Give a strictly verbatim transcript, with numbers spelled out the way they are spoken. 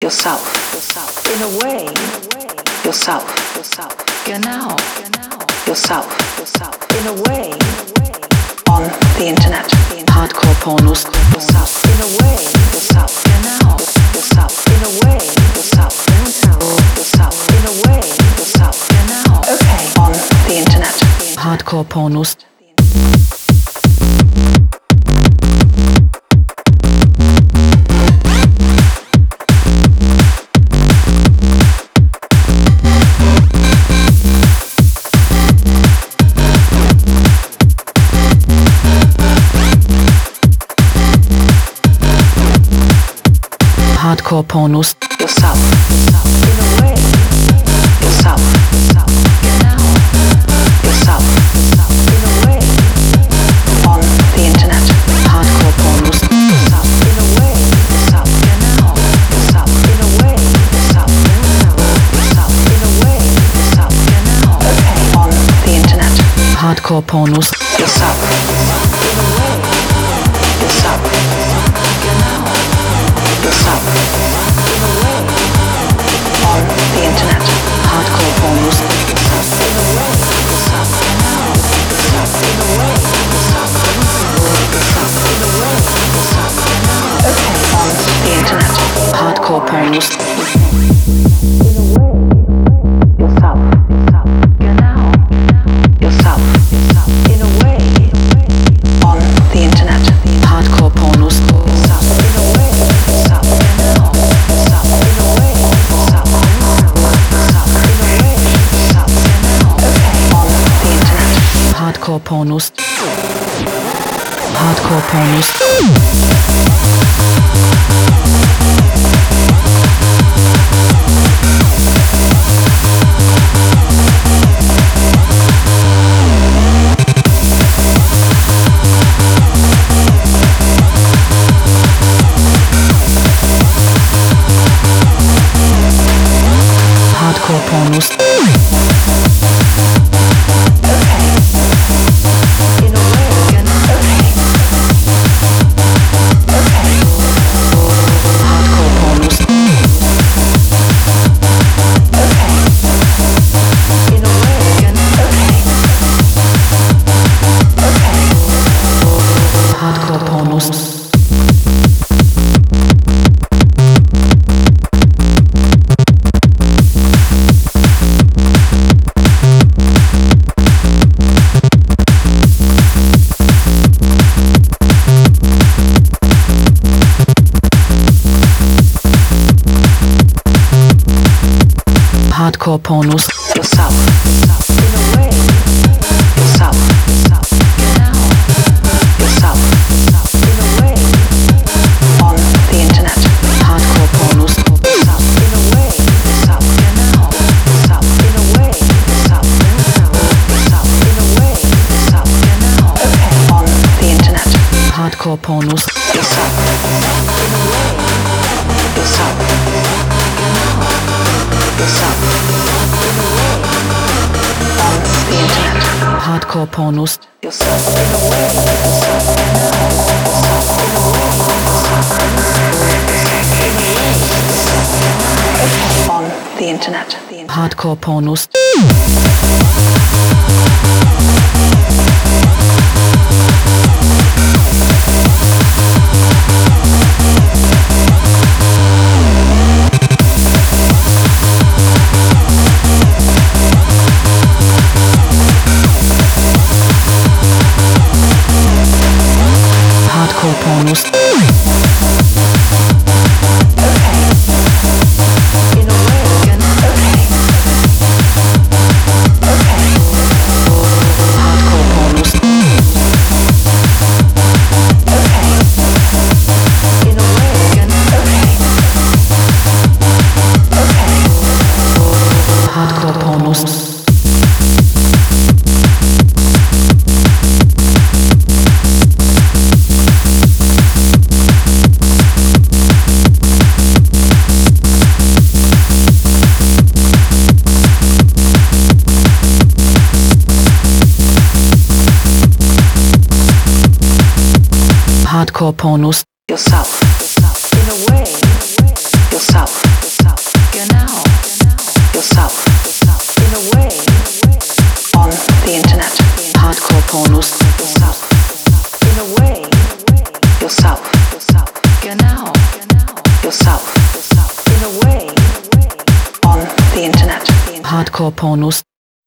yourself, yourself, in a way, yourself, yourself, genau, yourself, yourself, in a way, on the internet, hardcore pornos, yourself, in a way, yourself, genau, yourself, in a way, yourself, yourself, in a way, yourself, genau, okay, on the internet, hardcore pornos. Hardcore pornos. Yourself, yourself, in a way. Yourself, yourself, genau. Yourself, yourself, in a way. On the internet. Hardcore pornos. Yourself, in a way. Yourself, genau. Yourself, in a way. Yourself, yourself, in a way. Yourself, genau. Okay, on the internet. Hardcore pornos. Yourself, yourself, in a way. Yourself, genau. Yourself, in a way, on the internet, hardcore pornos, yourself, in a way, yourself, now, yourself, in a way, yourself, yourself, in a way, yourself, now, okay, on the internet, hardcore pornos, yourself, yourself, genau, yourself, yourself, in a way, on the internet, hardcore pornos, yourself, in a way. Hardcore pornos. Hardcore pornos. Hardcore pornos. Hardcore pornos. Yourself, yourself, in a way. Yourself, yourself, genau. Yourself, yourself, in a way. On the internet. Hardcore pornos. Yourself, in a way. Yourself, genau. Yourself, in a way. Yourself, yourself, in a way. Yourself, genau. Okay, on the internet. Hardcore pornos. Yourself, yourself, in a way. Yourself, genau. Yourself, in a way, on the internet, hardcore pornos, yourself, in a way, yourself, yourself, in a way, yourself, on the internet, hardcore pornos. Hardcore pornos. In a way, again, okay. Okay. Hardcore pornos. Okay. In a way, again, okay. Okay. Hardcore pornos. Hardcore pornos. Yourself, yourself, in a way, yourself. pornos. Yourself. In a way. Yourself. Genau. Yourself. In a way. On the internet. Hardcore pornos.